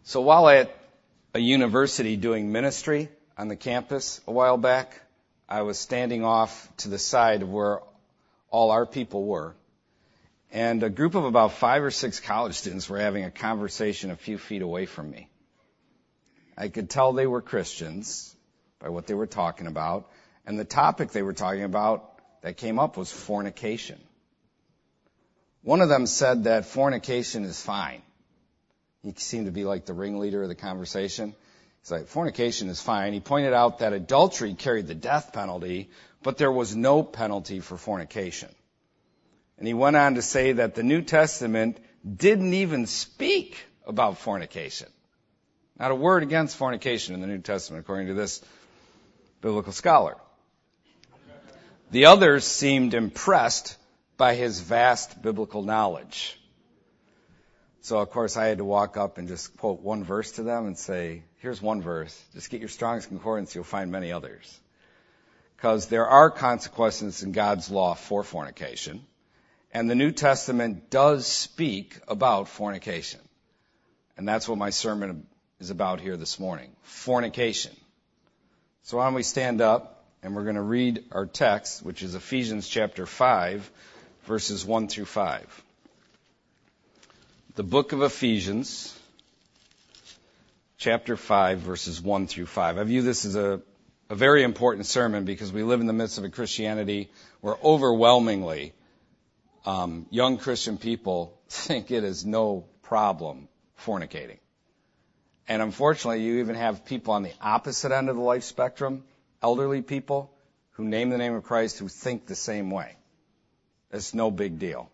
So while at a university doing ministry on the campus a while back, I was standing off to the side of where all our people were, and a group of about 5 or 6 college students were having a conversation a few feet away from me. I could tell they were Christians by what they were talking about, and the topic they were talking about that came up was fornication. One of them said that fornication is fine. He seemed to be like the ringleader of the conversation. He's like, fornication is fine. He pointed out that adultery carried the death penalty, but there was no penalty for fornication. And he went on to say that the New Testament didn't even speak about fornication. Not a word against fornication in the New Testament, according to this biblical scholar. The others seemed impressed by his vast biblical knowledge. So, of course, I had to walk up and just quote one verse to them and say, here's one verse. Just get your Strong's Concordance. You'll find many others. Because there are consequences in God's law for fornication. And the New Testament does speak about fornication. And that's what my sermon is about here this morning. Fornication. So why don't we stand up and we're going to read our text, which is Ephesians chapter 5, verses 1 through 5. The book of Ephesians, chapter 5, verses 1 through 5. I view this as a very important sermon because we live in the midst of a Christianity where overwhelmingly young Christian people think it is no problem fornicating. And unfortunately, you even have people on the opposite end of the life spectrum, elderly people, who name the name of Christ, who think the same way. It's no big deal.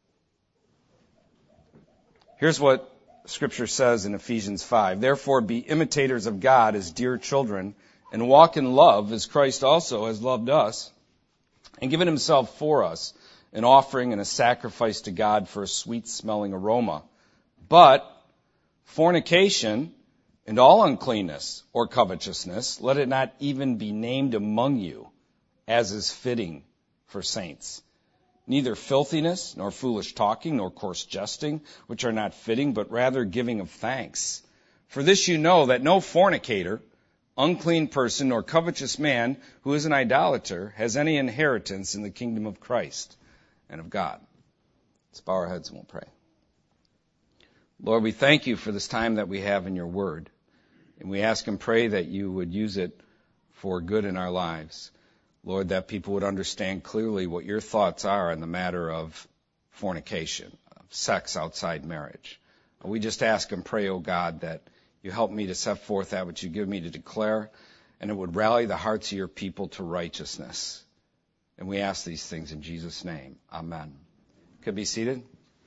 Here's what Scripture says in Ephesians 5. Therefore, be imitators of God as dear children, and walk in love as Christ also has loved us, and given himself for us, an offering and a sacrifice to God for a sweet-smelling aroma. But fornication and all uncleanness or covetousness, let it not even be named among you, as is fitting for saints. Neither filthiness, nor foolish talking, nor coarse jesting, which are not fitting, but rather giving of thanks. For this you know, that no fornicator, unclean person, nor covetous man who is an idolater has any inheritance in the kingdom of Christ and of God. Let's bow our heads and we'll pray. Lord, we thank you for this time that we have in your word. And we ask and pray that you would use it for good in our lives. Lord, that people would understand clearly what your thoughts are on the matter of fornication, of sex outside marriage. We just ask and pray, O God, that you help me to set forth that which you give me to declare, and it would rally the hearts of your people to righteousness. And we ask these things in Jesus' name. Amen. Could be seated.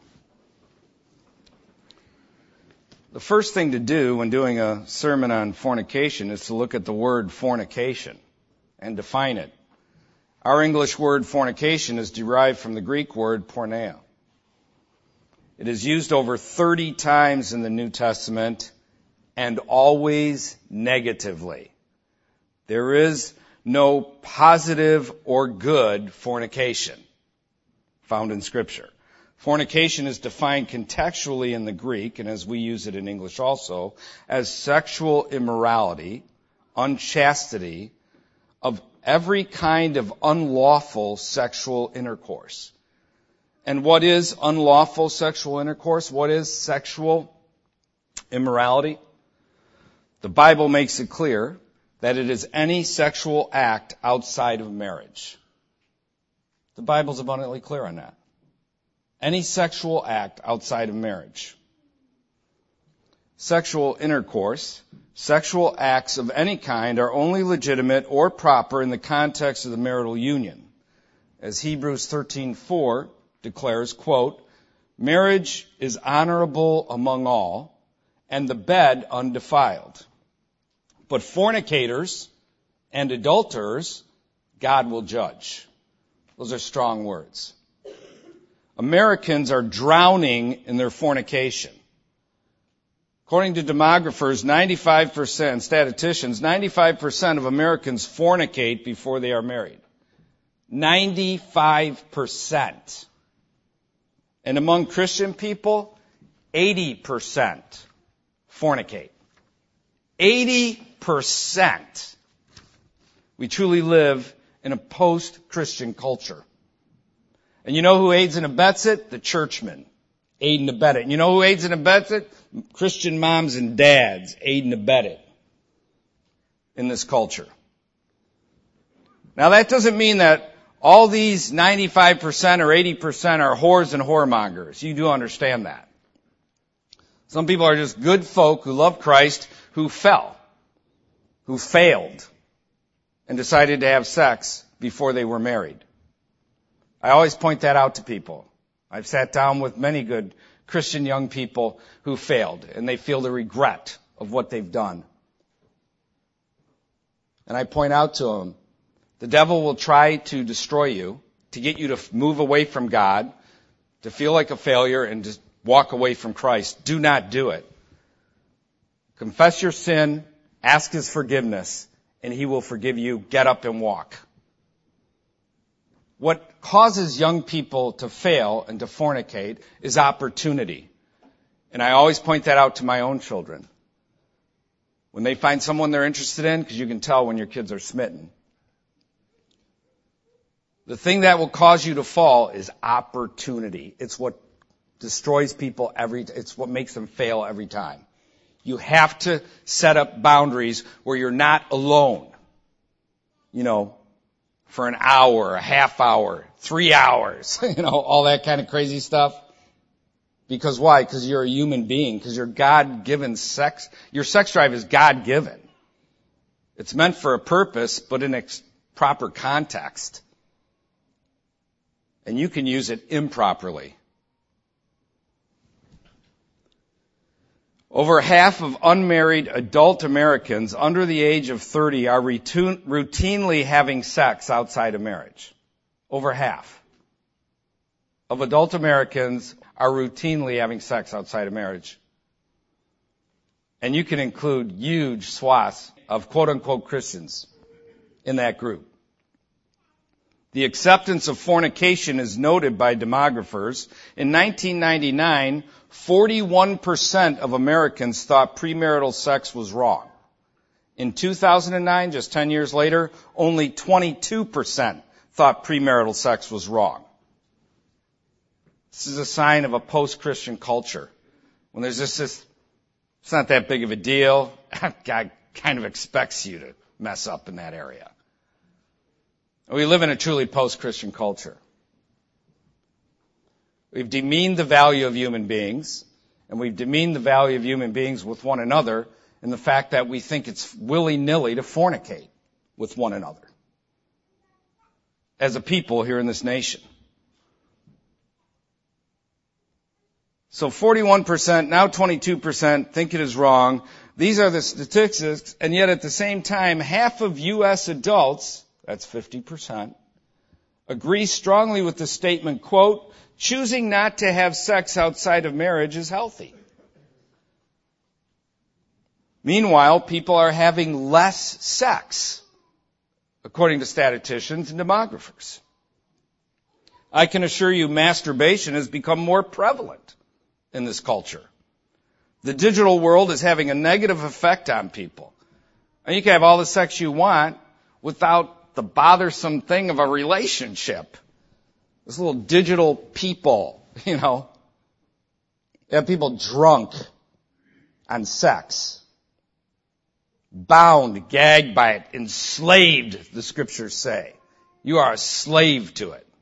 The first thing to do when doing a sermon on fornication is to look at the word fornication and define it. Our English word fornication is derived from the Greek word porneia. It is used over 30 times in the New Testament and always negatively. There is no positive or good fornication found in Scripture. Fornication is defined contextually in the Greek, and as we use it in English also, as sexual immorality, unchastity, of every kind of unlawful sexual intercourse. And what is unlawful sexual intercourse? What is sexual immorality? The Bible makes it clear that it is any sexual act outside of marriage. The Bible's abundantly clear on that. Any sexual act outside of marriage. Sexual intercourse, sexual acts of any kind are only legitimate or proper in the context of the marital union. As Hebrews 13:4 declares, quote, marriage is honorable among all, and the bed undefiled. But fornicators and adulterers, God will judge. Those are strong words. Americans are drowning in their fornication. According to demographers, 95%, statisticians, 95% of Americans fornicate before they are married. 95%. And among Christian people, 80% fornicate. 80%. We truly live in a post-Christian culture. And you know who aids and abets it? The churchmen aid and abet it. And you know who aids and abets it? Christian moms and dads aid and abet it in this culture. Now that doesn't mean that all these 95% or 80% are whores and whoremongers. You do understand that. Some people are just good folk who love Christ, who fell, who failed, and decided to have sex before they were married. I always point that out to people. I've sat down with many good Christian young people who failed, and they feel the regret of what they've done. And I point out to them, the devil will try to destroy you, to get you to move away from God, to feel like a failure, and just walk away from Christ. Do not do it. Confess your sin, ask His forgiveness, and He will forgive you. Get up and walk. What causes young people to fail and to fornicate is opportunity. And I always point that out to my own children. When they find someone they're interested in, because you can tell when your kids are smitten, the thing that will cause you to fall is opportunity. It's what destroys people it's what makes them fail every time. You have to set up boundaries where you're not alone. For an hour, a half hour, 3 hours, all that kind of crazy stuff. Because why? Because you're a human being. Because your God-given sex, your sex drive is God-given. It's meant for a purpose, but in a proper context. And you can use it improperly. Over half of unmarried adult Americans under the age of 30 are routinely having sex outside of marriage. Over half of adult Americans are routinely having sex outside of marriage. And you can include huge swaths of quote-unquote Christians in that group. The acceptance of fornication is noted by demographers. In 1999, 41% of Americans thought premarital sex was wrong. In 2009, just 10 years later, only 22% thought premarital sex was wrong. This is a sign of a post-Christian culture. When there's just this, it's not that big of a deal. God kind of expects you to mess up in that area. We live in a truly post-Christian culture. We've demeaned the value of human beings, and we've demeaned the value of human beings with one another in the fact that we think it's willy-nilly to fornicate with one another as a people here in this nation. So 41%, now 22% think it is wrong. These are the statistics, and yet at the same time, half of U.S. adults, that's 50%, agree strongly with the statement, quote, choosing not to have sex outside of marriage is healthy. Meanwhile, people are having less sex, according to statisticians and demographers. I can assure you masturbation has become more prevalent in this culture. The digital world is having a negative effect on people. And you can have all the sex you want without the bothersome thing of a relationship. This little digital people, you have people drunk on sex, bound, gagged by it, enslaved, the scriptures say. You are a slave to it.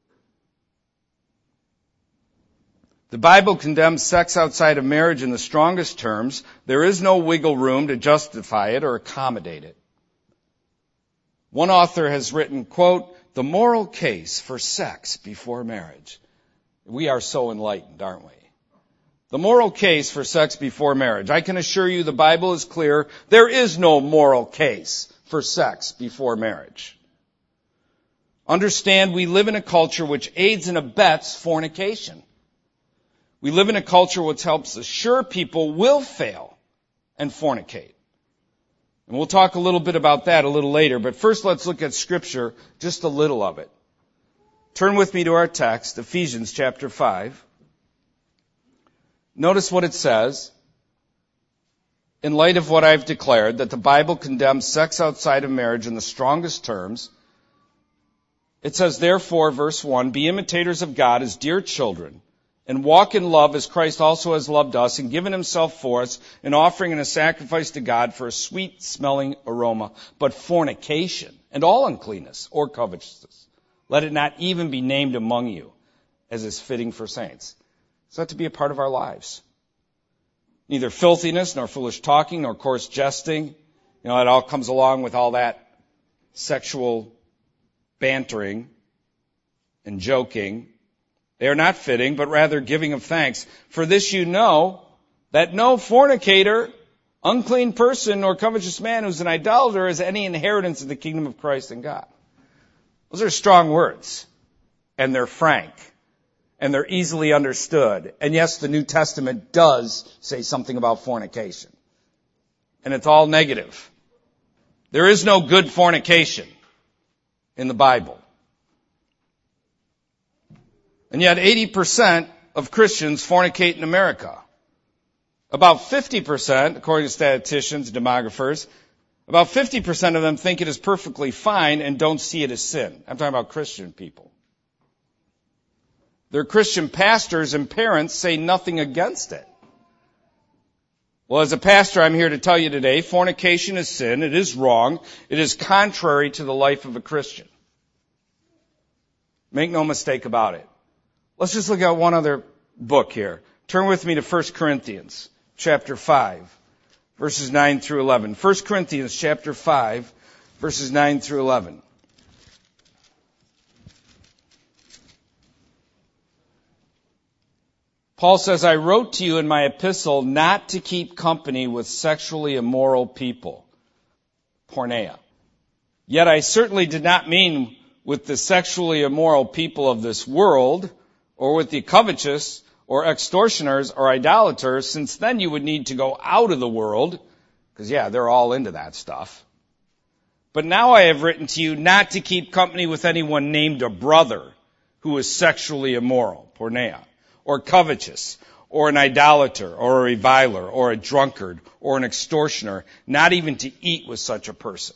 The Bible condemns sex outside of marriage in the strongest terms. There is no wiggle room to justify it or accommodate it. One author has written, quote, the moral case for sex before marriage. We are so enlightened, aren't we? The moral case for sex before marriage. I can assure you the Bible is clear. There is no moral case for sex before marriage. Understand, we live in a culture which aids and abets fornication. We live in a culture which helps assure people will fail and fornicate. And we'll talk a little bit about that a little later, but first let's look at Scripture, just a little of it. Turn with me to our text, Ephesians chapter 5. Notice what it says. in light of what I've declared, that the Bible condemns sex outside of marriage in the strongest terms, it says, therefore, verse 1, be imitators of God as dear children, and walk in love as Christ also has loved us and given himself for us, an offering and a sacrifice to God for a sweet-smelling aroma. But fornication and all uncleanness or covetousness, let it not even be named among you, as is fitting for saints. It's not to be a part of our lives. Neither filthiness, nor foolish talking, nor coarse jesting. You know, it all comes along with all that sexual bantering and joking. They are not fitting, but rather giving of thanks. For this you know, that no fornicator, unclean person, nor covetous man who's an idolater has any inheritance in the kingdom of Christ and God. Those are strong words, and they're frank, and they're easily understood. And yes, the New Testament does say something about fornication. And it's all negative. There is no good fornication in the Bible. And yet 80% of Christians fornicate in America. About 50%, according to statisticians, demographers, about 50% of them think it is perfectly fine and don't see it as sin. I'm talking about Christian people. Their Christian pastors and parents say nothing against it. Well, as a pastor, I'm here to tell you today, fornication is sin. It is wrong. It is contrary to the life of a Christian. Make no mistake about it. Let's just look at one other book here. Turn with me to 1 Corinthians chapter 5, verses 9 through 11. 1 Corinthians chapter 5, verses 9 through 11. Paul says, I wrote to you in my epistle not to keep company with sexually immoral people. Porneia. Yet I certainly did not mean with the sexually immoral people of this world, or with the covetous, or extortioners, or idolaters, since then you would need to go out of the world, because they're all into that stuff. But now I have written to you not to keep company with anyone named a brother who is sexually immoral, porneia, or covetous, or an idolater, or a reviler, or a drunkard, or an extortioner, not even to eat with such a person.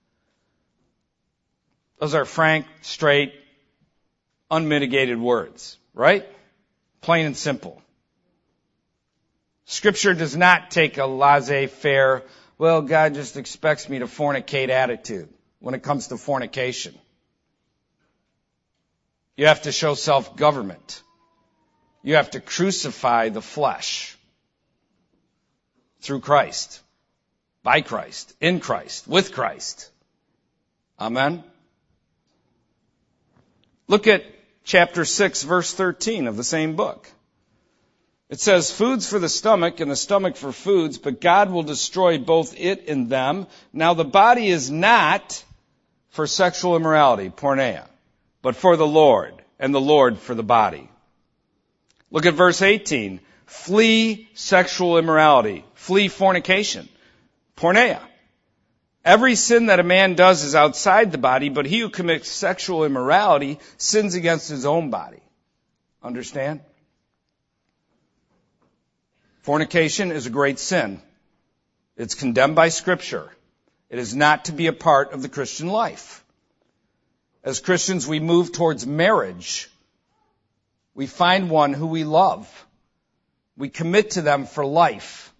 Those are frank, straight, unmitigated words, right? Plain and simple. Scripture does not take a laissez-faire, well, God just expects me to fornicate attitude when it comes to fornication. You have to show self-government. You have to crucify the flesh through Christ, by Christ, in Christ, with Christ. Amen? Look at chapter 6, verse 13 of the same book. It says, foods for the stomach and the stomach for foods, but God will destroy both it and them. Now the body is not for sexual immorality, porneia, but for the Lord, and the Lord for the body. Look at verse 18. Flee sexual immorality. Flee fornication. Porneia. Every sin that a man does is outside the body, but he who commits sexual immorality sins against his own body. Understand? Fornication is a great sin. It's condemned by Scripture. It is not to be a part of the Christian life. As Christians, we move towards marriage. We find one who we love. We commit to them for life.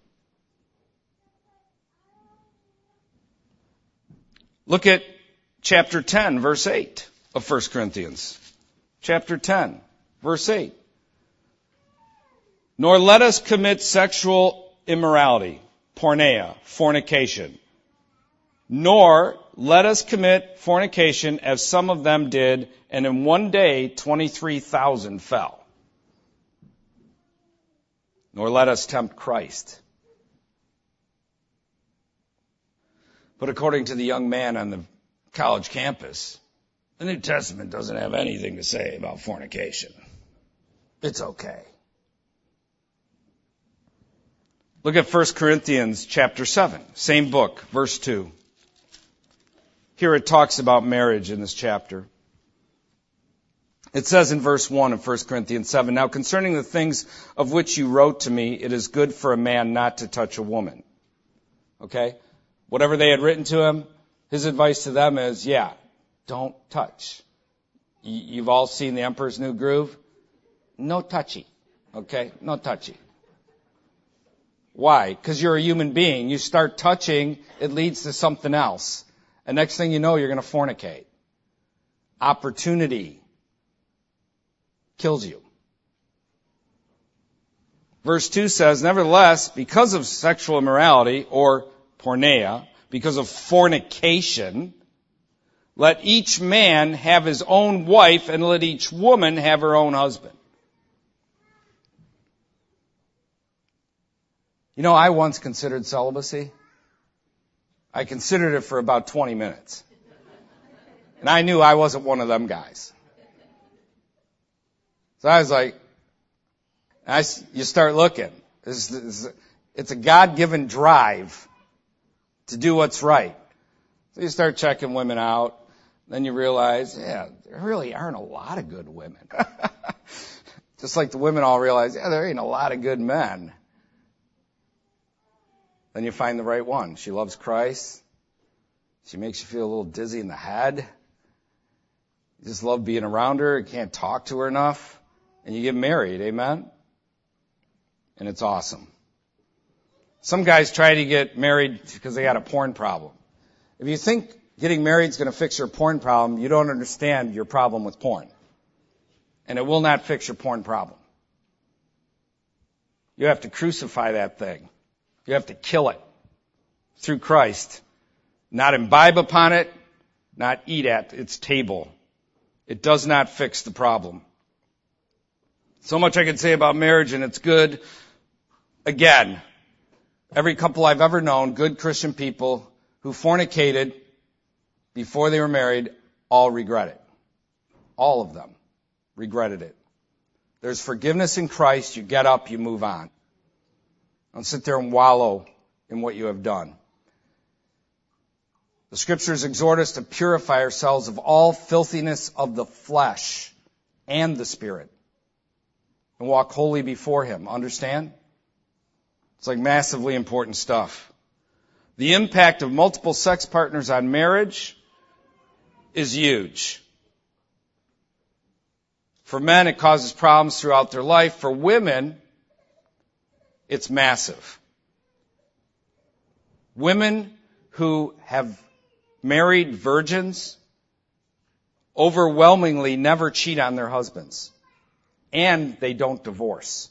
Look at chapter 10, verse 8 of 1 Corinthians. Chapter 10, verse 8. Nor let us commit sexual immorality, porneia, fornication. Nor let us commit fornication as some of them did, and in one day 23,000 fell. Nor let us tempt Christ. But according to the young man on the college campus, the New Testament doesn't have anything to say about fornication. It's okay. Look at 1 Corinthians chapter 7, same book, verse 2. Here it talks about marriage in this chapter. It says in verse 1 of 1 Corinthians 7, Now concerning the things of which you wrote to me, it is good for a man not to touch a woman. Okay? Whatever they had written to him, his advice to them is, yeah, don't touch. You've all seen The Emperor's New Groove. No touchy. Okay? No touchy. Why? Because you're a human being. You start touching, it leads to something else. And next thing you know, you're going to fornicate. Opportunity kills you. Verse 2 says, nevertheless, because of sexual immorality, or porneia, because of fornication, let each man have his own wife, and let each woman have her own husband. You know, I once considered celibacy. I considered it for about 20 minutes. And I knew I wasn't one of them guys. So I was like, you start looking. It's a God-given drive to do what's right. So you start checking women out. Then you realize, yeah, there really aren't a lot of good women. Just like the women all realize, yeah, there ain't a lot of good men. Then you find the right one. She loves Christ. She makes you feel a little dizzy in the head. You just love being around her. You can't talk to her enough. And you get married. Amen? And it's awesome. Some guys try to get married because they got a porn problem. If you think getting married is going to fix your porn problem, you don't understand your problem with porn. And it will not fix your porn problem. You have to crucify that thing. You have to kill it through Christ. Not imbibe upon it, not eat at its table. It does not fix the problem. So much I could say about marriage, and it's good. Again, every couple I've ever known, good Christian people who fornicated before they were married, all regret it. All of them regretted it. There's forgiveness in Christ. You get up, you move on. Don't sit there and wallow in what you have done. The Scriptures exhort us to purify ourselves of all filthiness of the flesh and the spirit and walk holy before Him. Understand? It's like massively important stuff. The impact of multiple sex partners on marriage is huge. For men, it causes problems throughout their life. For women, it's massive. Women who have married virgins overwhelmingly never cheat on their husbands. And they don't divorce.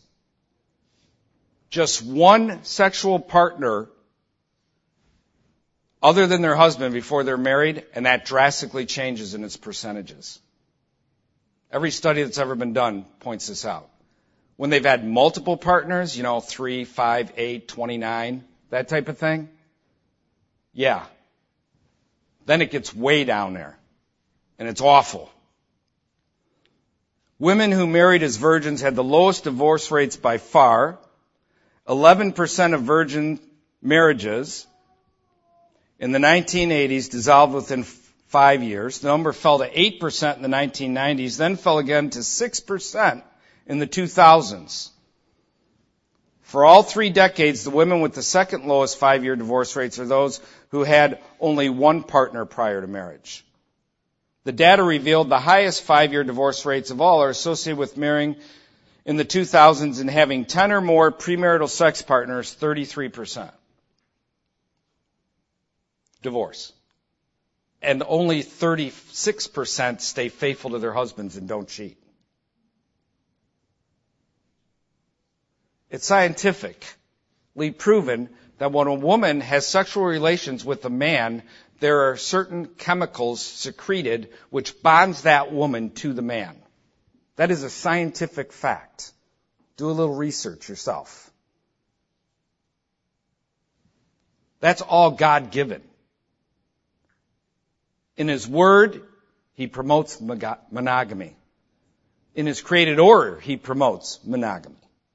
Just one sexual partner other than their husband before they're married, and that drastically changes in its percentages. Every study that's ever been done points this out. When they've had multiple partners, 3, 5, 8, 29, that type of thing, yeah. Then it gets way down there. And it's awful. Women who married as virgins had the lowest divorce rates by far. 11% of virgin marriages in the 1980s dissolved within 5 years. The number fell to 8% in the 1990s, then fell again to 6% in the 2000s. For all 3 decades, the women with the second lowest 5-year divorce rates are those who had only one partner prior to marriage. The data revealed the highest 5-year divorce rates of all are associated with marrying in the 2000s and having 10 or more premarital sex partners, 33%. Divorce. And only 36% stay faithful to their husbands and don't cheat. It's scientifically proven that when a woman has sexual relations with a man, there are certain chemicals secreted which bonds that woman to the man. That is a scientific fact. Do a little research yourself. That's all God-given. In His Word, He promotes monogamy. In His created order, He promotes monogamy.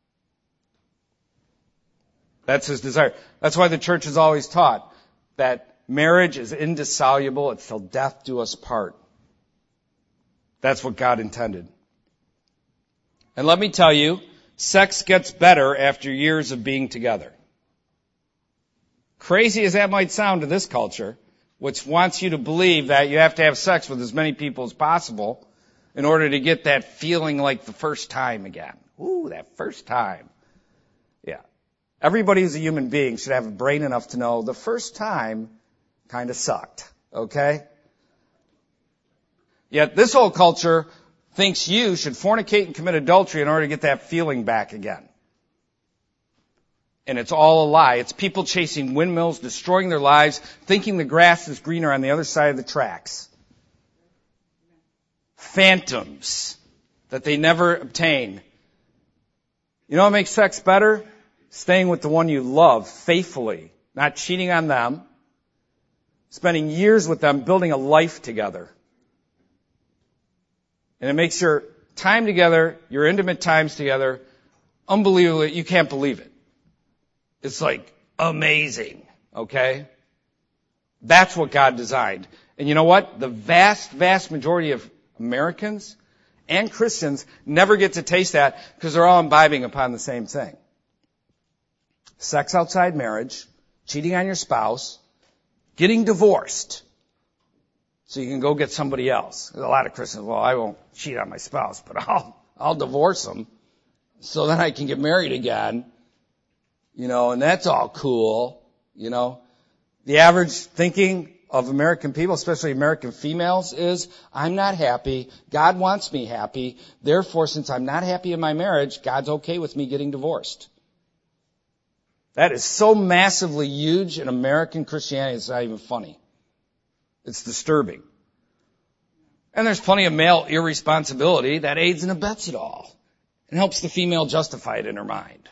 That's His desire. That's why the church has always taught that marriage is indissoluble. It's till death do us part. That's what God intended. And let me tell you, sex gets better after years of being together. Crazy as that might sound to this culture, which wants you to believe that you have to have sex with as many people as possible in order to get that feeling like the first time again. Ooh, that first time. Yeah. Everybody who's a human being should have a brain enough to know the first time kind of sucked. Okay? Yet this whole culture thinks you should fornicate and commit adultery in order to get that feeling back again. And it's all a lie. It's people chasing windmills, destroying their lives, thinking the grass is greener on the other side of the tracks. Phantoms that they never obtain. You know what makes sex better? Staying with the one you love faithfully, not cheating on them, spending years with them, building a life together. And it makes your time together, your intimate times together, unbelievable. You can't believe it. It's like amazing, okay? That's what God designed. And you know what? The vast, vast majority of Americans and Christians never get to taste that because they're all imbibing upon the same thing. Sex outside marriage, cheating on your spouse, getting divorced so you can go get somebody else. There's a lot of Christians, well, I won't cheat on my spouse, but I'll divorce them so then I can get married again. You know, and that's all cool, you know. The average thinking of American people, especially American females, is, I'm not happy. God wants me happy. Therefore, since I'm not happy in my marriage, God's okay with me getting divorced. That is so massively huge in American Christianity, it's not even funny. It's disturbing. And there's plenty of male irresponsibility that aids and abets it all and helps the female justify it in her mind.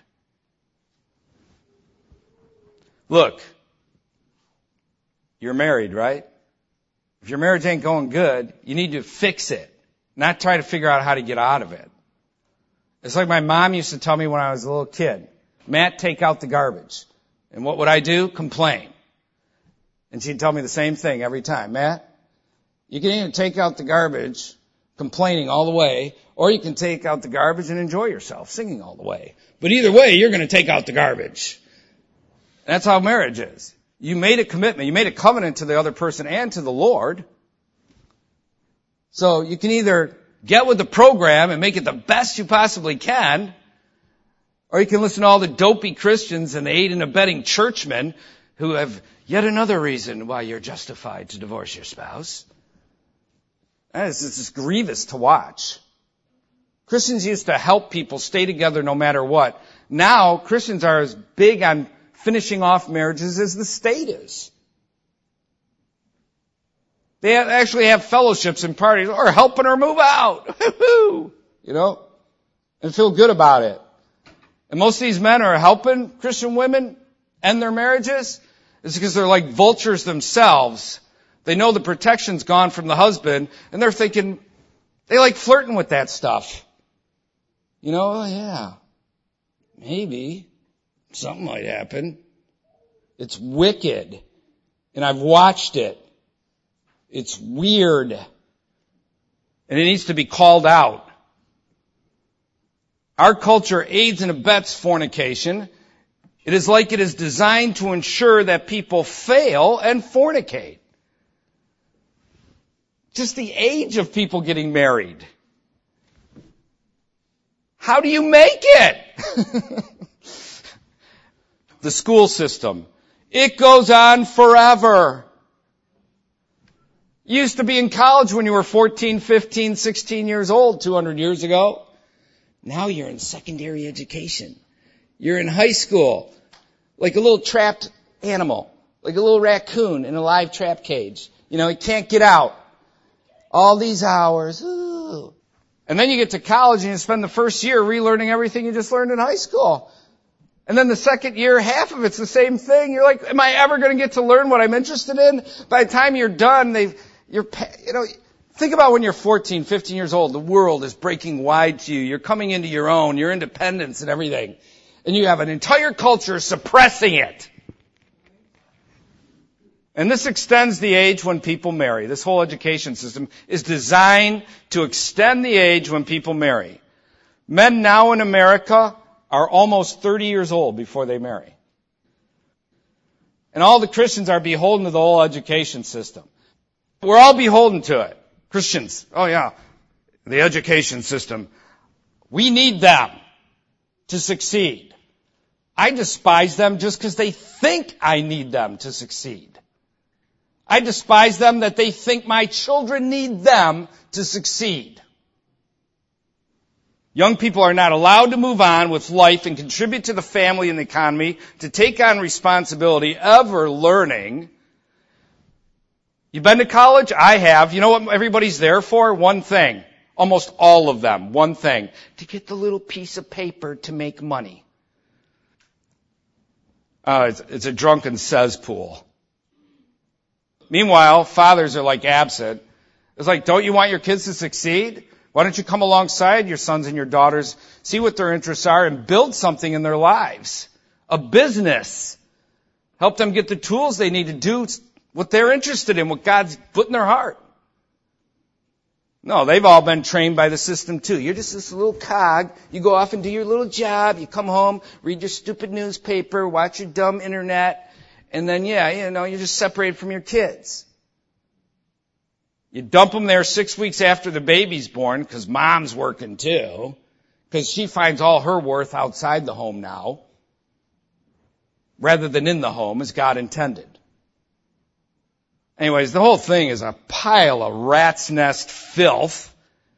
Look, you're married, right? If your marriage ain't going good, you need to fix it, not try to figure out how to get out of it. It's like my mom used to tell me when I was a little kid, Matt, take out the garbage. And what would I do? Complain. And she'd tell me the same thing every time. Matt, you can either take out the garbage, complaining all the way, or you can take out the garbage and enjoy yourself, singing all the way. But either way, you're going to take out the garbage. That's how marriage is. You made a commitment. You made a covenant to the other person and to the Lord. So you can either get with the program and make it the best you possibly can, or you can listen to all the dopey Christians and the aid and abetting churchmen who have yet another reason why you're justified to divorce your spouse. It's just grievous to watch. Christians used to help people stay together no matter what. Now, Christians are as big on finishing off marriages as the state is. They actually have fellowships and parties or helping her move out. You know, and feel good about it. And most of these men are helping Christian women end their marriages. It's because they're like vultures themselves. They know the protection's gone from the husband, and they're thinking, they like flirting with that stuff. You know, oh yeah, maybe something might happen. It's wicked. And I've watched it. It's weird. And it needs to be called out. Our culture aids and abets fornication. It is like it is designed to ensure that people fail and fornicate. Just the age of people getting married. How do you make it? The school system. It goes on forever. You used to be in college when you were 14, 15, 16 years old 200 years ago. Now you're in secondary education. You're in high school, like a little trapped animal, like a little raccoon in a live trap cage. You know, he can't get out. All these hours. Ooh. And then you get to college and you spend the first year relearning everything you just learned in high school. And then the second year, half of it's the same thing. You're like, am I ever going to get to learn what I'm interested in? By the time you're done, think about when you're 14, 15 years old. The world is breaking wide to you. You're coming into your own, your independence and everything. And you have an entire culture suppressing it. And this extends the age when people marry. This whole education system is designed to extend the age when people marry. Men now in America are almost 30 years old before they marry. And all the Christians are beholden to the whole education system. We're all beholden to it. Christians, oh yeah, the education system. We need them to succeed. I despise them just because they think I need them to succeed. I despise them that they think my children need them to succeed. Young people are not allowed to move on with life and contribute to the family and the economy, to take on responsibility, ever learning. You've been to college? I have. You know what everybody's there for? One thing. Almost all of them. One thing. To get the little piece of paper to make money. It's a drunken cesspool. Meanwhile, fathers are like absent. It's like, don't you want your kids to succeed? Why don't you come alongside your sons and your daughters, see what their interests are, and build something in their lives? A business. Help them get the tools they need to do what they're interested in, what God's put in their heart. No, they've all been trained by the system too. You're just this little cog. You go off and do your little job. You come home, read your stupid newspaper, watch your dumb internet, and then, you're just separated from your kids. You dump them there 6 weeks after the baby's born, because mom's working too, because she finds all her worth outside the home now, rather than in the home as God intended. Anyways, the whole thing is a pile of rat's nest filth.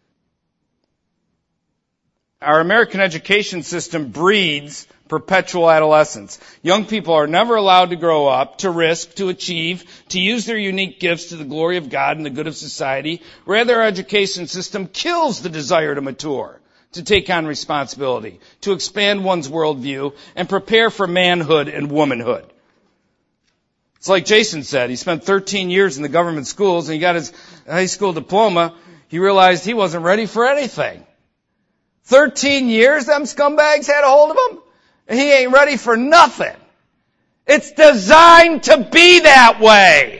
Our American education system breeds perpetual adolescence. Young people are never allowed to grow up, to risk, to achieve, to use their unique gifts to the glory of God and the good of society. Rather, our education system kills the desire to mature, to take on responsibility, to expand one's worldview, and prepare for manhood and womanhood. It's like Jason said, he spent 13 years in the government schools and he got his high school diploma. He realized he wasn't ready for anything. 13 years them scumbags had a hold of him? And he ain't ready for nothing. It's designed to be that way.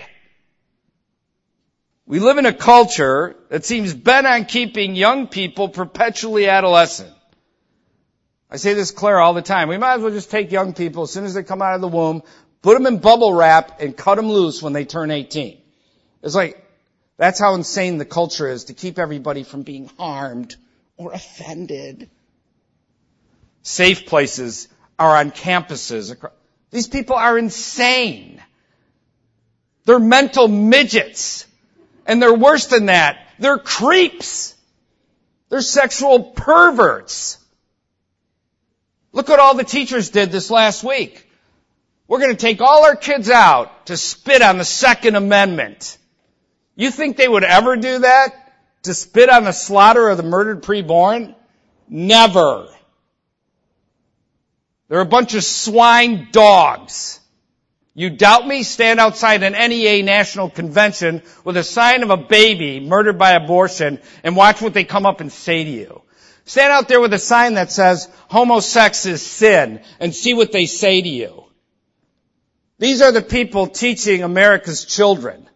We live in a culture that seems bent on keeping young people perpetually adolescent. I say this to Claire all the time. We might as well just take young people as soon as they come out of the womb, put them in bubble wrap, and cut them loose when they turn 18. It's like, that's how insane the culture is, to keep everybody from being harmed or offended. Safe places are on campuses. These people are insane. They're mental midgets. And they're worse than that. They're creeps. They're sexual perverts. Look what all the teachers did this last week. We're going to take all our kids out to spit on the Second Amendment. You think they would ever do that? To spit on the slaughter of the murdered preborn? Never. They're a bunch of swine dogs. You doubt me? Stand outside an NEA national convention with a sign of a baby murdered by abortion and watch what they come up and say to you. Stand out there with a sign that says homosex is sin and see what they say to you. These are the people teaching America's children.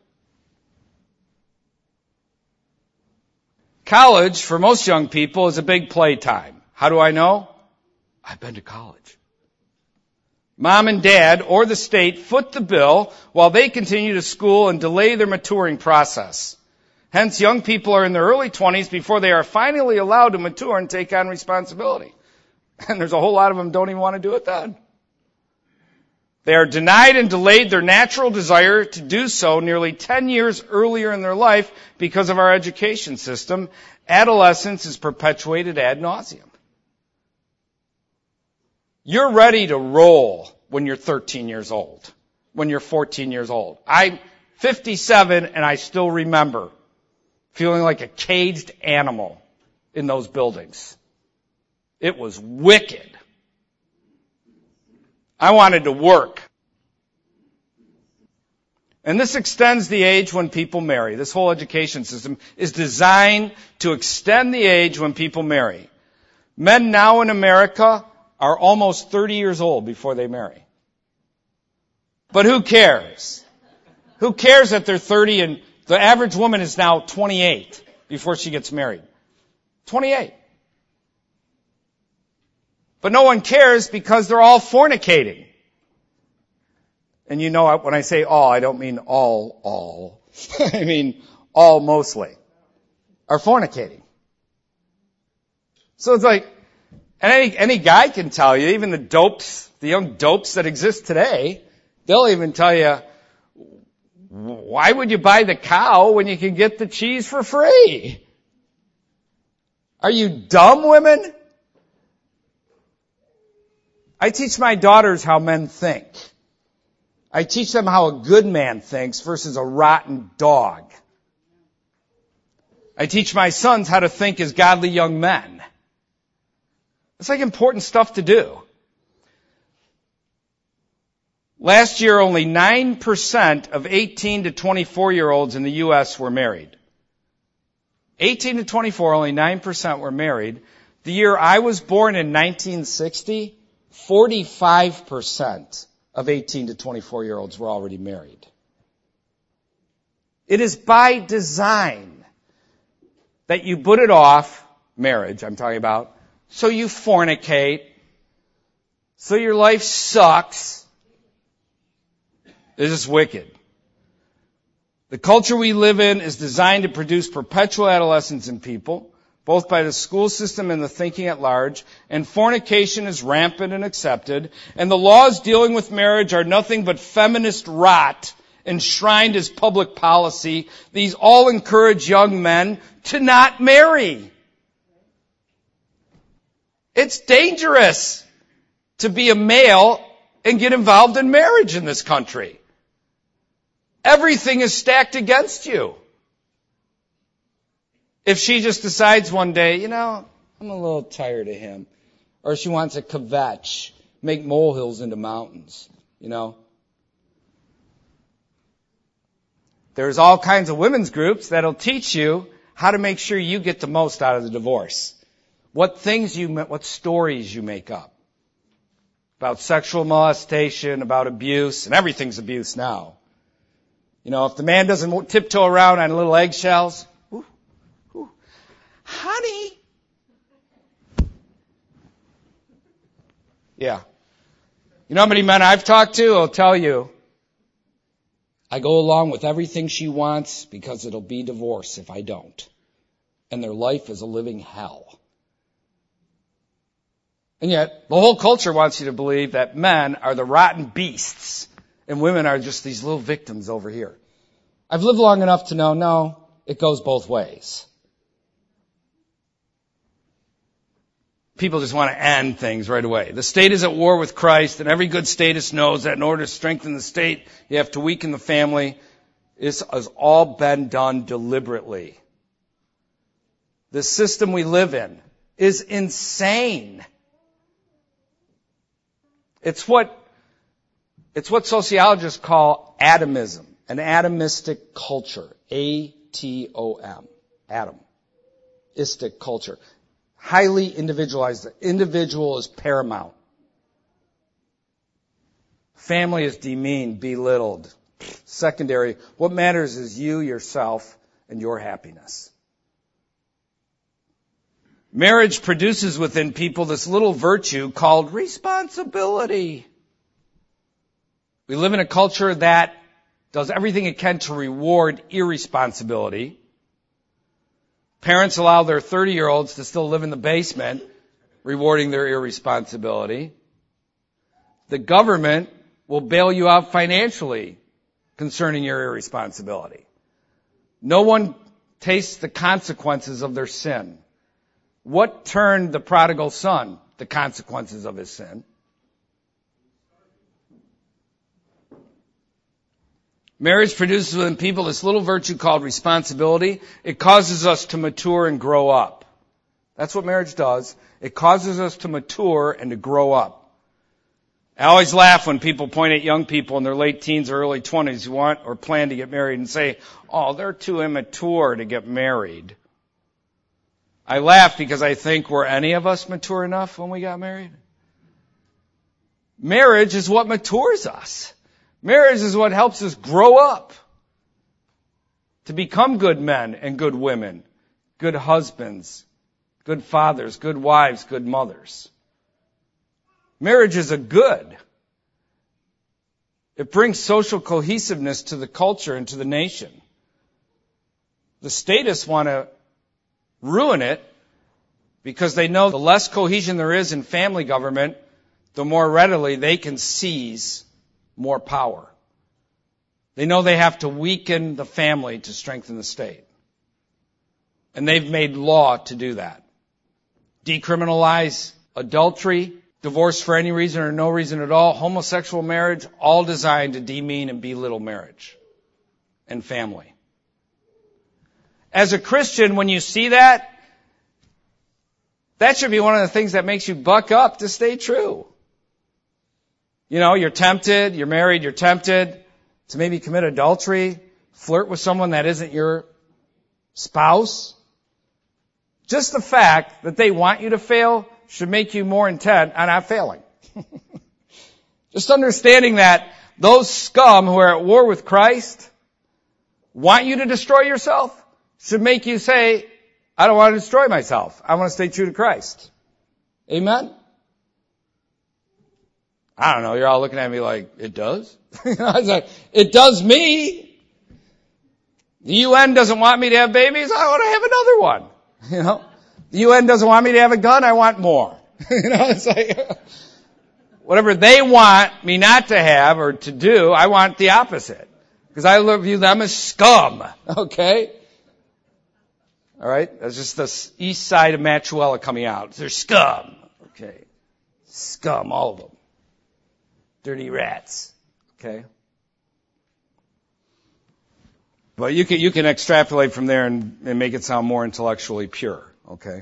College, for most young people, is a big playtime. How do I know? I've been to college. Mom and dad, or the state, foot the bill while they continue to school and delay their maturing process. Hence, young people are in their early 20s before they are finally allowed to mature and take on responsibility. And there's a whole lot of them don't even want to do it then. They are denied and delayed their natural desire to do so nearly 10 years earlier in their life because of our education system. Adolescence is perpetuated ad nauseum. You're ready to roll when you're 13 years old, when you're 14 years old. I'm 57 and I still remember feeling like a caged animal in those buildings. It was wicked. I wanted to work. And this extends the age when people marry. This whole education system is designed to extend the age when people marry. Men now in America are almost 30 years old before they marry. But who cares? Who cares that they're 30 and the average woman is now 28 before she gets married? 28. But no one cares because they're all fornicating. And you know, when I say all, I don't mean all. I mean all mostly, are fornicating. So it's like, and any guy can tell you, even the young dopes that exist today, they'll even tell you, why would you buy the cow when you can get the cheese for free? Are you dumb, women? I teach my daughters how men think. I teach them how a good man thinks versus a rotten dog. I teach my sons how to think as godly young men. It's like important stuff to do. Last year, only 9% of 18 to 24-year-olds in the U.S. were married. 18 to 24, only 9% were married. The year I was born in 1960, 45% of 18 to 24-year-olds were already married. It is by design that you put it off, marriage I'm talking about, so you fornicate, so your life sucks. This is wicked. The culture we live in is designed to produce perpetual adolescence in people, both by the school system and the thinking at large, and fornication is rampant and accepted, and the laws dealing with marriage are nothing but feminist rot enshrined as public policy. These all encourage young men to not marry. It's dangerous to be a male and get involved in marriage in this country. Everything is stacked against you. If she just decides one day, I'm a little tired of him. Or she wants a kvetch, make molehills into mountains, There's all kinds of women's groups that'll teach you how to make sure you get the most out of the divorce. What stories you make up. About sexual molestation, about abuse, and everything's abuse now. If the man doesn't tiptoe around on little eggshells, honey. Yeah. You know how many men I've talked to? I'll tell you. I go along with everything she wants because it'll be divorce if I don't. And their life is a living hell. And yet, the whole culture wants you to believe that men are the rotten beasts and women are just these little victims over here. I've lived long enough to know, no, it goes both ways. People just want to end things right away. The state is at war with Christ, and every good statist knows that in order to strengthen the state, you have to weaken the family. This has all been done deliberately. The system we live in is insane. It's what sociologists call atomism, an atomistic culture. A-T-O-M. Atomistic culture. Highly individualized. The individual is paramount. Family is demeaned, belittled. Secondary. What matters is you, yourself, and your happiness. Marriage produces within people this little virtue called responsibility. We live in a culture that does everything it can to reward irresponsibility. Parents allow their 30-year-olds to still live in the basement, rewarding their irresponsibility. The government will bail you out financially concerning your irresponsibility. No one tastes the consequences of their sin. What turned the prodigal son? The consequences of his sin. Marriage produces within people this little virtue called responsibility. It causes us to mature and grow up. That's what marriage does. It causes us to mature and to grow up. I always laugh when people point at young people in their late teens or early 20s who want or plan to get married and say, oh, they're too immature to get married. I laugh because I think, were any of us mature enough when we got married? Marriage is what matures us. Marriage is what helps us grow up to become good men and good women, good husbands, good fathers, good wives, good mothers. Marriage is a good. It brings social cohesiveness to the culture and to the nation. The statists want to ruin it because they know the less cohesion there is in family government, the more readily they can seize more power. They know they have to weaken the family to strengthen the state. And they've made law to do that. Decriminalize adultery, divorce for any reason or no reason at all, homosexual marriage, all designed to demean and belittle marriage and family. As a Christian, when you see that, that should be one of the things that makes you buck up to stay true. You know, you're tempted, you're married, you're tempted to maybe commit adultery, flirt with someone that isn't your spouse. Just the fact that they want you to fail should make you more intent on not failing. Just understanding that those scum who are at war with Christ want you to destroy yourself should make you say, I don't want to destroy myself. I want to stay true to Christ. Amen? I don't know. You're all looking at me like, it does? I was like, it does me. The UN doesn't want me to have babies. I want to have another one. You know, the UN doesn't want me to have a gun. I want more. You know, it's like, whatever they want me not to have or to do, I want the opposite. Because I view them as scum. Okay? All right? That's just the east side of Matuella coming out. They're scum. Okay? Scum, all of them. Dirty rats. Okay? But you can extrapolate from there and make it sound more intellectually pure. Okay?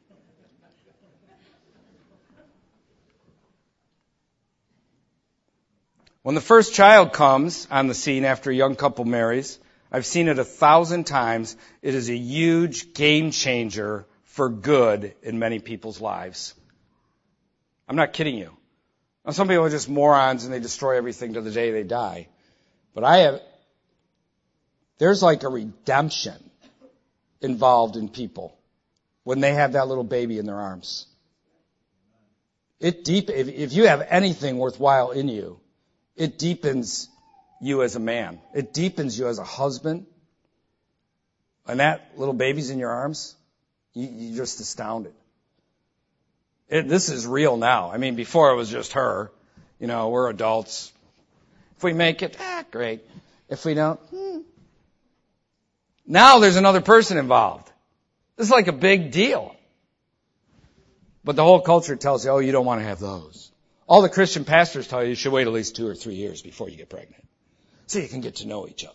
When the first child comes on the scene after a young couple marries, I've seen it 1,000 times. It is a huge game changer for good in many people's lives. I'm not kidding you. Now, some people are just morons and they destroy everything to the day they die. But there's like a redemption involved in people when they have that little baby in their arms. If you have anything worthwhile in you, it deepens you as a man. It deepens you as a husband. And that little baby's in your arms, you're just astounded. This is real now. I mean, before it was just her. You know, we're adults. If we make it, great. If we don't, Now there's another person involved. This is like a big deal. But the whole culture tells you, you don't want to have those. All the Christian pastors tell you should wait at least 2 or 3 years before you get pregnant. So you can get to know each other.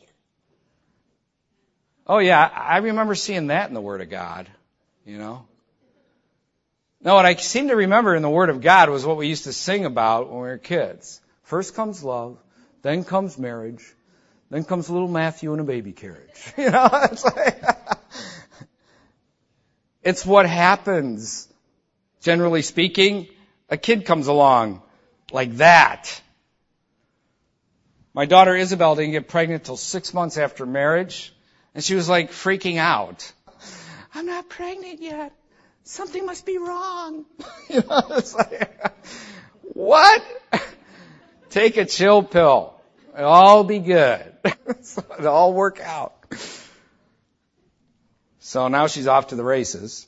Oh yeah, I remember seeing that in the Word of God, you know. Now what I seem to remember in the Word of God was what we used to sing about when we were kids. First comes love, then comes marriage, then comes little Matthew in a baby carriage. You know, it's like, it's what happens. Generally speaking, a kid comes along like that. My daughter Isabel didn't get pregnant till 6 months after marriage, and she was like freaking out. I'm not pregnant yet. Something must be wrong. You know, it's like, what? Take a chill pill. It'll all be good. It'll all work out. So now she's off to the races.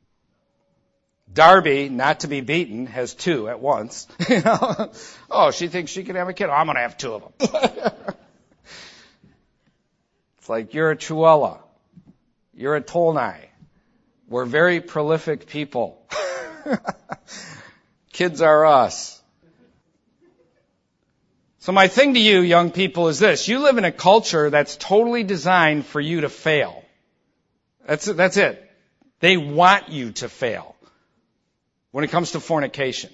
Darby, not to be beaten, has 2 at once. You know? Oh, she thinks she can have a kid. I'm going to have 2 of them. It's like you're a Truella. You're a Tolnai. We're very prolific people. Kids are us. So my thing to you, young people, is this. You live in a culture that's totally designed for you to fail. That's it. They want you to fail when it comes to fornication.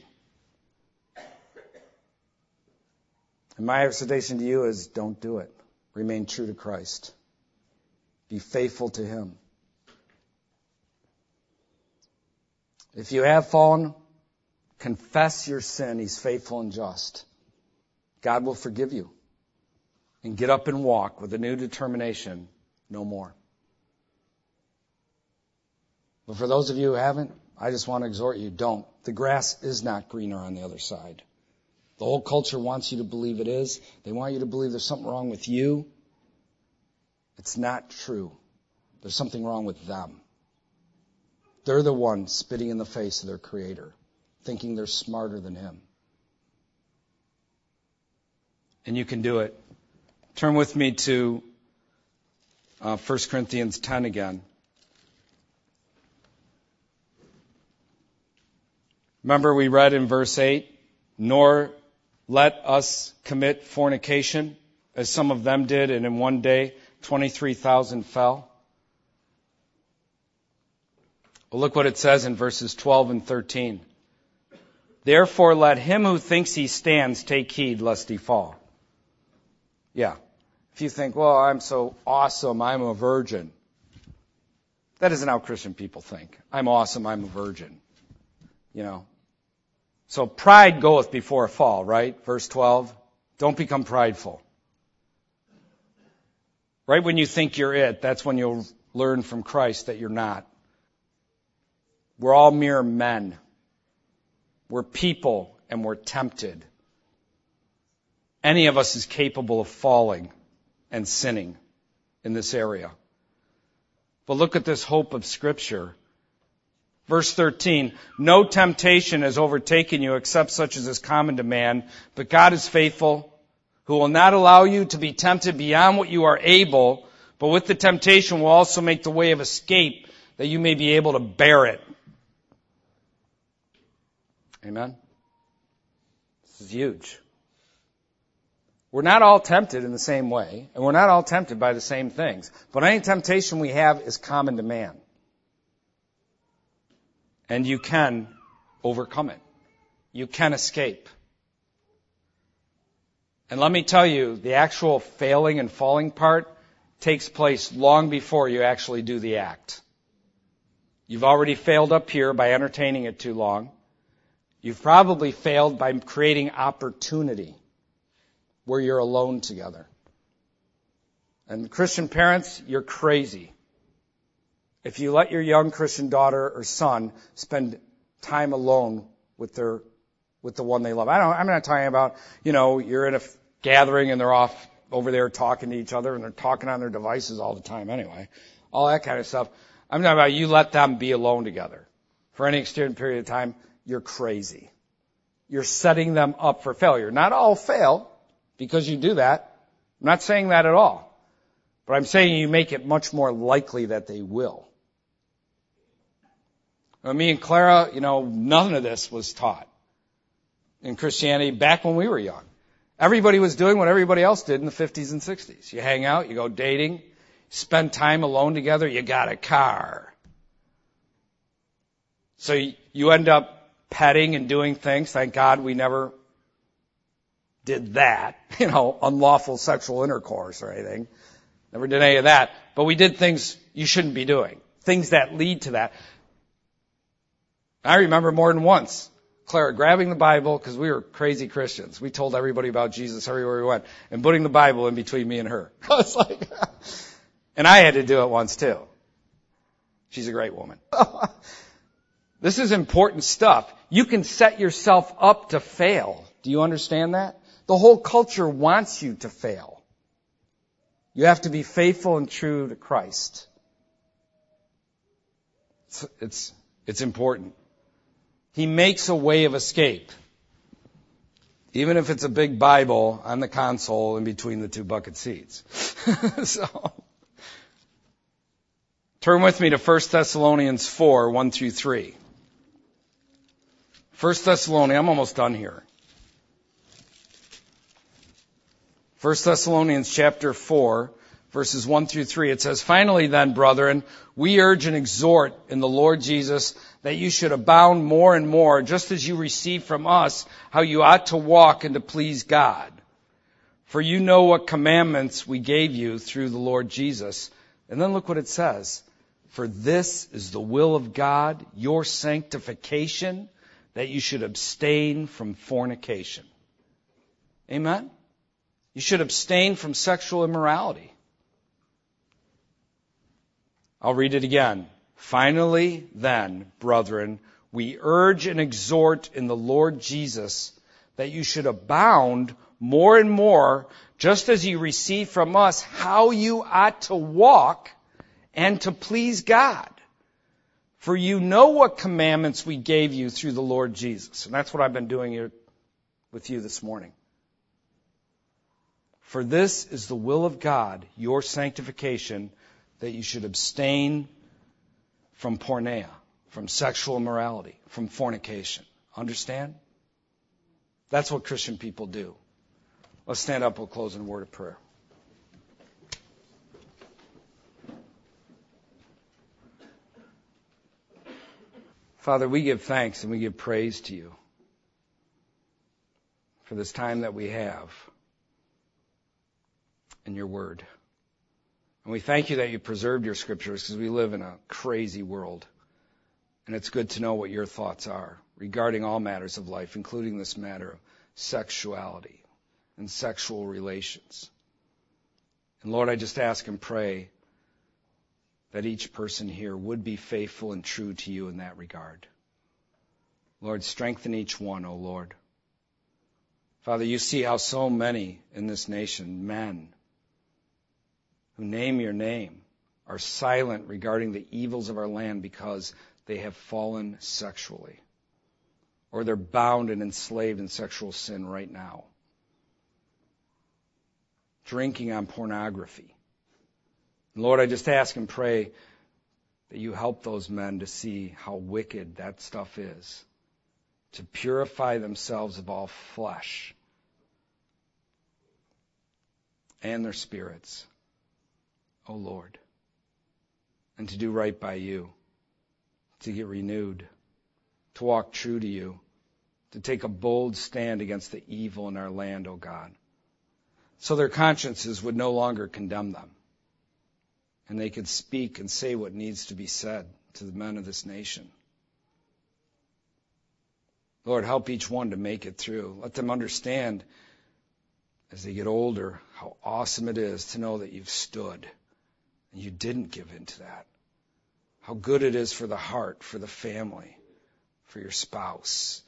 And my exhortation to you is don't do it. Remain true to Christ. Be faithful to Him. If you have fallen, confess your sin. He's faithful and just. God will forgive you. And get up and walk with a new determination, no more. But for those of you who haven't, I just want to exhort you, don't. The grass is not greener on the other side. The whole culture wants you to believe it is. They want you to believe there's something wrong with you. It's not true. There's something wrong with them. They're the ones spitting in the face of their Creator, thinking they're smarter than Him. And you can do it. Turn with me to 1 Corinthians 10 again. Remember we read in verse 8, nor let us commit fornication, as some of them did, and in one day 23,000 fell. Well, look what it says in verses 12 and 13. Therefore let him who thinks he stands take heed lest he fall. Yeah. If you think, well, I'm so awesome, I'm a virgin. That isn't how Christian people think. I'm awesome, I'm a virgin. You know. So pride goeth before a fall, right? Verse 12. Don't become prideful. Right when you think you're it, that's when you'll learn from Christ that you're not. We're all mere men. We're people and we're tempted. Any of us is capable of falling and sinning in this area. But look at this hope of Scripture. Verse 13, no temptation has overtaken you except such as is common to man, but God is faithful, who will not allow you to be tempted beyond what you are able, but with the temptation will also make the way of escape that you may be able to bear it. Amen? This is huge. We're not all tempted in the same way, and we're not all tempted by the same things. But any temptation we have is common to man. And you can overcome it. You can escape. And let me tell you, the actual failing and falling part takes place long before you actually do the act. You've already failed up here by entertaining it too long. You've probably failed by creating opportunity where you're alone together. And Christian parents, you're crazy if you let your young Christian daughter or son spend time alone with the one they love. I'm not talking about, you're in a gathering and they're off over there talking to each other and they're talking on their devices all the time anyway. All that kind of stuff. I'm talking about you let them be alone together for any extended period of time. You're crazy. You're setting them up for failure. Not all fail because you do that. I'm not saying that at all. But I'm saying you make it much more likely that they will. Me and Clara, none of this was taught in Christianity back when we were young. Everybody was doing what everybody else did in the 50s and 60s. You hang out, you go dating, spend time alone together, you got a car. So you end up petting and doing things. Thank God we never did that, unlawful sexual intercourse or anything. Never did any of that. But we did things you shouldn't be doing. Things that lead to that. I remember more than once, Clara grabbing the Bible, because we were crazy Christians. We told everybody about Jesus everywhere we went, and putting the Bible in between me and her. It's like, and I had to do it once too. She's a great woman. This is important stuff. You can set yourself up to fail. Do you understand that? The whole culture wants you to fail. You have to be faithful and true to Christ. It's important. He makes a way of escape. Even if it's a big Bible on the console in between the two bucket seats. So, turn with me to 1 Thessalonians 4, 1 through 3. 1 Thessalonians, I'm almost done here. 1 Thessalonians chapter 4, verses 1 through 3. It says, finally then, brethren, we urge and exhort in the Lord Jesus that you should abound more and more, just as you receive from us how you ought to walk and to please God. For you know what commandments we gave you through the Lord Jesus. And then look what it says. For this is the will of God, your sanctification, that you should abstain from fornication. Amen? You should abstain from sexual immorality. I'll read it again. Finally, then, brethren, we urge and exhort in the Lord Jesus that you should abound more and more, just as you receive from us how you ought to walk and to please God. For you know what commandments we gave you through the Lord Jesus. And that's what I've been doing here with you this morning. For this is the will of God, your sanctification, that you should abstain from porneia, from sexual immorality, from fornication. Understand? That's what Christian people do. Let's stand up. We'll close in a word of prayer. Father, we give thanks and we give praise to you for this time that we have in your word. And we thank you that you preserved your scriptures, because we live in a crazy world. And it's good to know what your thoughts are regarding all matters of life, including this matter of sexuality and sexual relations. And Lord, I just ask and pray that each person here would be faithful and true to you in that regard. Lord, strengthen each one, O Lord. Father, you see how so many in this nation, men who name your name, are silent regarding the evils of our land because they have fallen sexually, or they're bound and enslaved in sexual sin right now, drinking on pornography. Lord, I just ask and pray that you help those men to see how wicked that stuff is, to purify themselves of all flesh and their spirits, O Lord, and to do right by you, to get renewed, to walk true to you, to take a bold stand against the evil in our land, O God, so their consciences would no longer condemn them, and they could speak and say what needs to be said to the men of this nation. Lord, help each one to make it through. Let them understand as they get older how awesome it is to know that you've stood and you didn't give in to that. How good it is for the heart, for the family, for your spouse.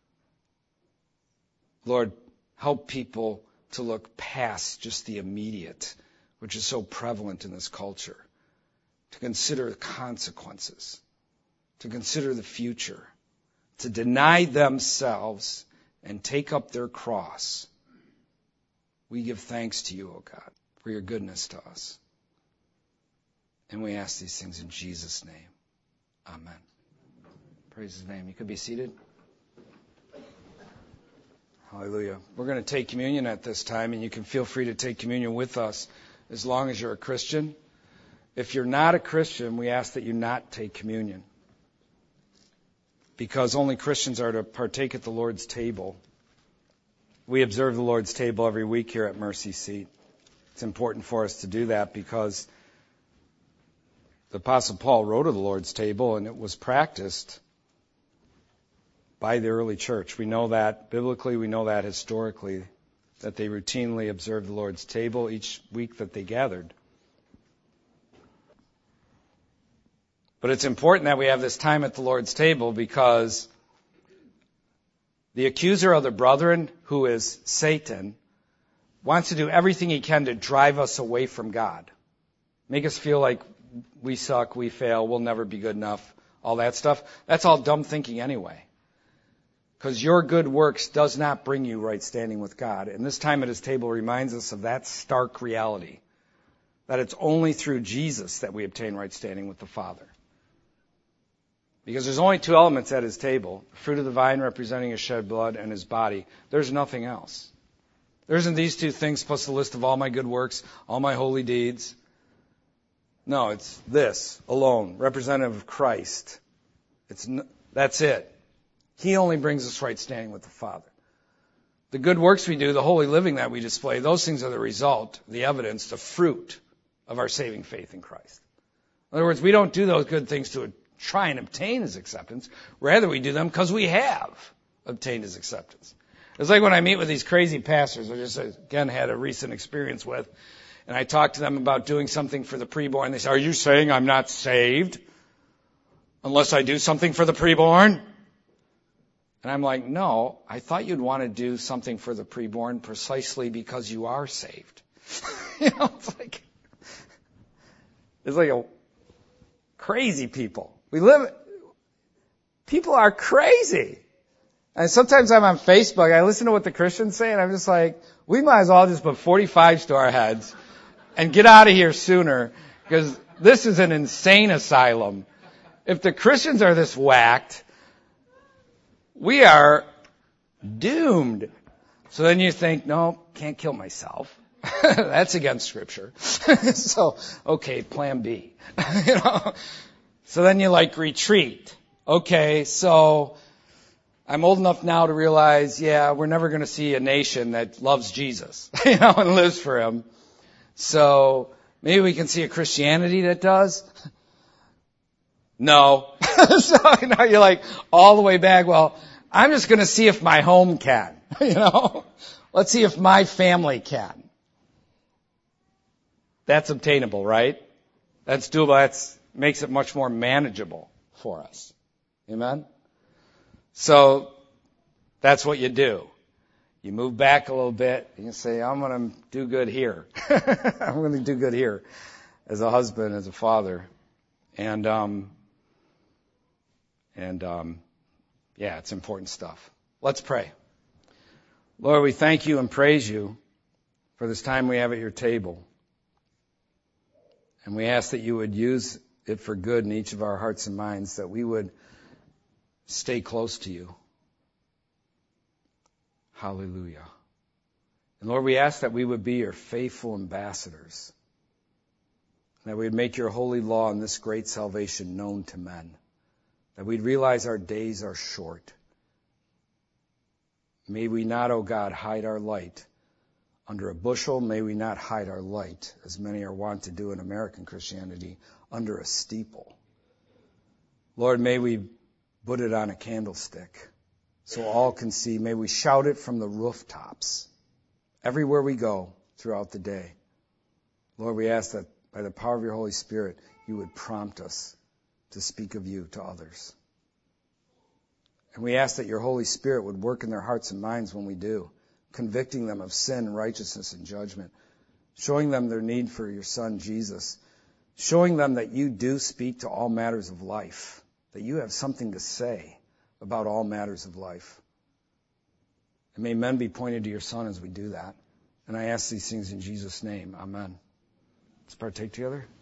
Lord, help people to look past just the immediate, which is so prevalent in this culture, to consider the consequences, to consider the future, to deny themselves and take up their cross. We give thanks to you, O God, for your goodness to us. And we ask these things in Jesus' name. Amen. Praise his name. You could be seated. Hallelujah. We're going to take communion at this time, and you can feel free to take communion with us as long as you're a Christian. If you're not a Christian, we ask that you not take communion, because only Christians are to partake at the Lord's table. We observe the Lord's table every week here at Mercy Seat. It's important for us to do that because the Apostle Paul wrote of the Lord's table, and it was practiced by the early church. We know that biblically, we know that historically, that they routinely observed the Lord's table each week that they gathered. But it's important that we have this time at the Lord's table, because the accuser of the brethren, who is Satan, wants to do everything he can to drive us away from God. Make us feel like we suck, we fail, we'll never be good enough, all that stuff. That's all dumb thinking anyway. Because your good works does not bring you right standing with God. And this time at his table reminds us of that stark reality, that it's only through Jesus that we obtain right standing with the Father. Because there's only two elements at his table: the fruit of the vine representing his shed blood and his body. There's nothing else. There isn't these two things plus the list of all my good works, all my holy deeds. No, it's this alone, representative of Christ. That's it. He only brings us right standing with the Father. The good works we do, the holy living that we display, those things are the result, the evidence, the fruit of our saving faith in Christ. In other words, we don't do those good things to try and obtain his acceptance. Rather, we do them because we have obtained his acceptance. It's like when I meet with these crazy pastors, I just, again, had a recent experience with, and I talk to them about doing something for the preborn. They say, "Are you saying I'm not saved unless I do something for the preborn?" And And I'm like, no, I thought you'd want to do something for the preborn precisely because you are saved. It's like a crazy people. People are crazy. And sometimes I'm on Facebook, I listen to what the Christians say, and I'm just like, we might as well just put 45s to our heads and get out of here sooner, because this is an insane asylum. If the Christians are this whacked, we are doomed. So then you think, no, can't kill myself. That's against Scripture. So, okay, plan B. So then you retreat. Okay, so I'm old enough now to realize, we're never going to see a nation that loves Jesus, and lives for Him. So maybe we can see a Christianity that does. No. So now you're all the way back. Well, I'm just going to see if my home can. Let's see if my family can. That's obtainable, right? That's doable. That makes it much more manageable for us. Amen? So that's what you do. You move back a little bit and you say, I'm going to do good here. I'm going to do good here as a husband, as a father. And it's important stuff. Let's pray. Lord, we thank you and praise you for this time we have at your table. And we ask that you would use it for good in each of our hearts and minds, that we would stay close to you. Hallelujah. And Lord, we ask that we would be your faithful ambassadors, that we would make your holy law and this great salvation known to men, that we'd realize our days are short. May we not, O God, hide our light under a bushel. May we not hide our light, as many are wont to do in American Christianity, under a steeple. Lord, may we put it on a candlestick so all can see. May we shout it from the rooftops everywhere we go throughout the day. Lord, we ask that by the power of your Holy Spirit, you would prompt us to speak of you to others. And we ask that your Holy Spirit would work in their hearts and minds when we do, convicting them of sin, righteousness, and judgment, showing them their need for your Son, Jesus, showing them that you do speak to all matters of life, that you have something to say about all matters of life. And may men be pointed to your Son as we do that. And I ask these things in Jesus' name. Amen. Let's partake together.